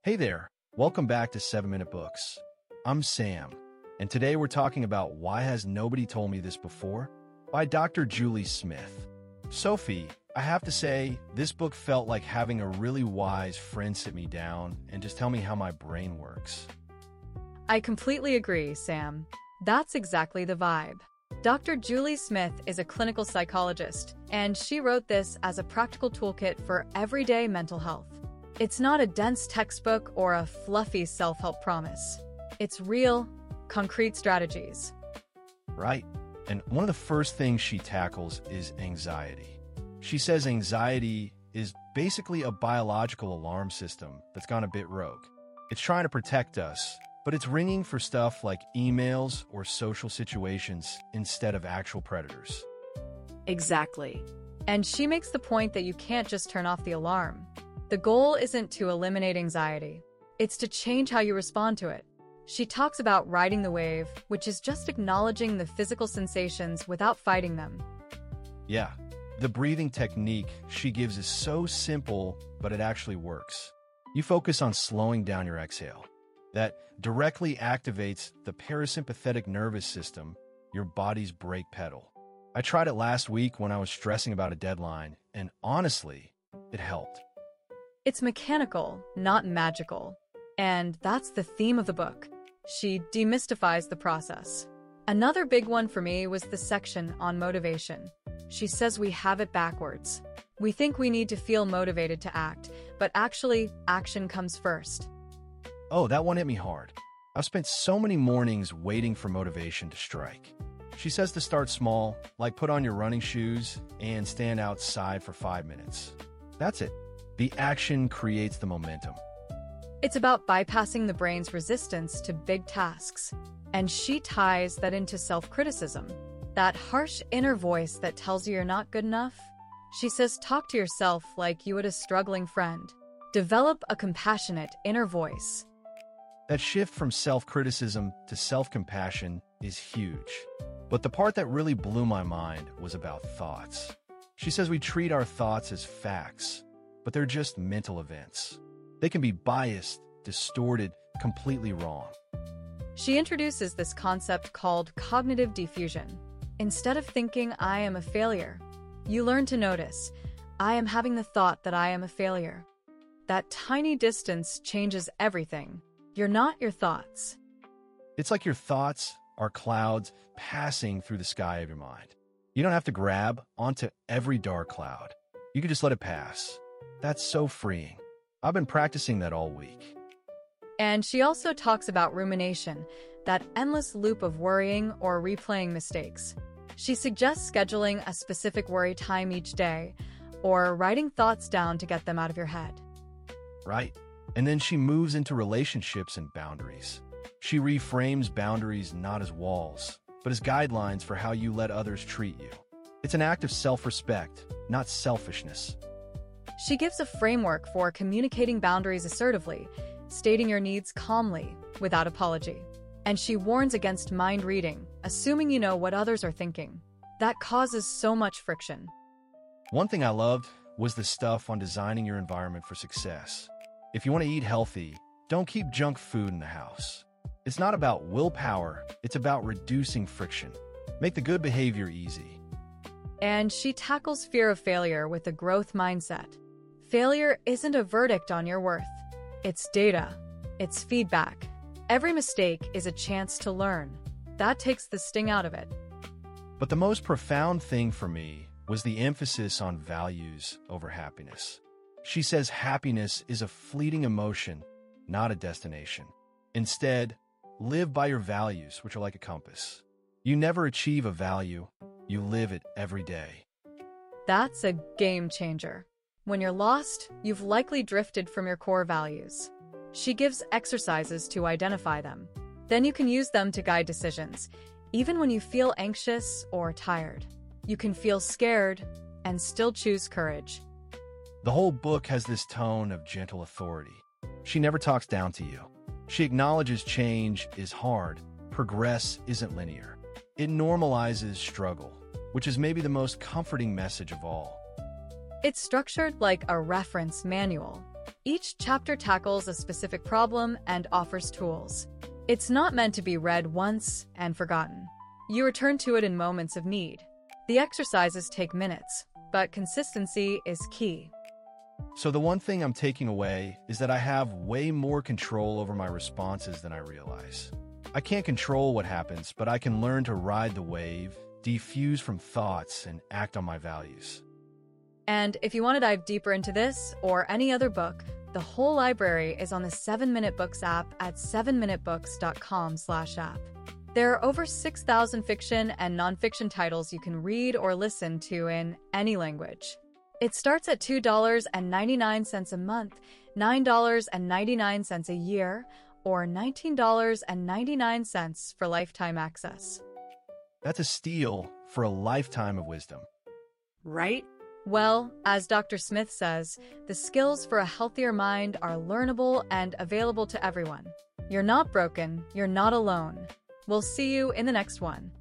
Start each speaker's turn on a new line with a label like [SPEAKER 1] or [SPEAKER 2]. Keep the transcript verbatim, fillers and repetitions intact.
[SPEAKER 1] Hey there, welcome back to seven Minute Books. I'm Sam, and today we're talking about Why Has Nobody Told Me This Before? By Doctor Julie Smith. Sophie, I have to say, this book felt like having a really wise friend sit me down and just tell me how my brain works.
[SPEAKER 2] I completely agree, Sam. That's exactly the vibe. Doctor Julie Smith is a clinical psychologist, and she wrote this as a practical toolkit for everyday mental health. It's not a dense textbook or a fluffy self-help promise. It's real, concrete strategies.
[SPEAKER 1] Right. And one of the first things she tackles is anxiety. She says anxiety is basically a biological alarm system that's gone a bit rogue. It's trying to protect us, but it's ringing for stuff like emails or social situations instead of actual predators.
[SPEAKER 2] Exactly. And she makes the point that you can't just turn off the alarm. The goal isn't to eliminate anxiety. It's to change how you respond to it. She talks about riding the wave, which is just acknowledging the physical sensations without fighting them.
[SPEAKER 1] Yeah, the breathing technique she gives is so simple, but it actually works. You focus on slowing down your exhale. That directly activates the parasympathetic nervous system, your body's brake pedal. I tried it last week when I was stressing about a deadline, and honestly, it helped.
[SPEAKER 2] It's mechanical, not magical. And that's the theme of the book. She demystifies the process. Another big one for me was the section on motivation. She says we have it backwards. We think we need to feel motivated to act, but actually, action comes first.
[SPEAKER 1] Oh, that one hit me hard. I've spent so many mornings waiting for motivation to strike. She says to start small, like put on your running shoes and stand outside for five minutes. That's it. The action creates the momentum.
[SPEAKER 2] It's about bypassing the brain's resistance to big tasks. And she ties that into self-criticism. That harsh inner voice that tells you you're not good enough. She says talk to yourself like you would a struggling friend. Develop a compassionate inner voice.
[SPEAKER 1] That shift from self-criticism to self-compassion is huge. But the part that really blew my mind was about thoughts. She says we treat our thoughts as facts, but they're just mental events. They can be biased, distorted, completely wrong.
[SPEAKER 2] She introduces this concept called cognitive diffusion. Instead of thinking, I am a failure, you learn to notice, I am having the thought that I am a failure. That tiny distance changes everything. You're not your thoughts.
[SPEAKER 1] It's like your thoughts are clouds passing through the sky of your mind. You don't have to grab onto every dark cloud. You can just let it pass. That's so freeing. I've been practicing that all week.
[SPEAKER 2] And she also talks about rumination, that endless loop of worrying or replaying mistakes. She suggests scheduling a specific worry time each day, or writing thoughts down to get them out of your head.
[SPEAKER 1] Right. And then she moves into relationships and boundaries. She reframes boundaries not as walls, but as guidelines for how you let others treat you. It's an act of self-respect, not selfishness.
[SPEAKER 2] She gives a framework for communicating boundaries assertively, stating your needs calmly, without apology. And she warns against mind reading, assuming you know what others are thinking. That causes so much friction.
[SPEAKER 1] One thing I loved was the stuff on designing your environment for success. If you want to eat healthy, don't keep junk food in the house. It's not about willpower, it's about reducing friction. Make the good behavior easy.
[SPEAKER 2] And she tackles fear of failure with a growth mindset. Failure isn't a verdict on your worth. It's data. It's feedback. Every mistake is a chance to learn. That takes the sting out of it.
[SPEAKER 1] But the most profound thing for me was the emphasis on values over happiness. She says happiness is a fleeting emotion, not a destination. Instead, live by your values, which are like a compass. You never achieve a value, you live it every day.
[SPEAKER 2] That's a game changer. When you're lost, you've likely drifted from your core values. She gives exercises to identify them. Then you can use them to guide decisions, even when you feel anxious or tired. You can feel scared and still choose courage.
[SPEAKER 1] The whole book has this tone of gentle authority. She never talks down to you. She acknowledges change is hard, progress isn't linear. It normalizes struggle, which is maybe the most comforting message of all.
[SPEAKER 2] It's structured like a reference manual. Each chapter tackles a specific problem and offers tools. It's not meant to be read once and forgotten. You return to it in moments of need. The exercises take minutes, but consistency is key.
[SPEAKER 1] So the one thing I'm taking away is that I have way more control over my responses than I realize. I can't control what happens, but I can learn to ride the wave, defuse from thoughts, and act on my values.
[SPEAKER 2] And if you want to dive deeper into this or any other book, the whole library is on the seven minute books app at seven minute books dot com slash app. There are over six thousand fiction and nonfiction titles you can read or listen to in any language. It starts at two dollars and ninety-nine cents a month, nine dollars and ninety-nine cents a year, or nineteen dollars and ninety-nine cents for lifetime access.
[SPEAKER 1] That's a steal for a lifetime of wisdom.
[SPEAKER 2] Right? Well, as Doctor Smith says, the skills for a healthier mind are learnable and available to everyone. You're not broken, you're not alone. We'll see you in the next one.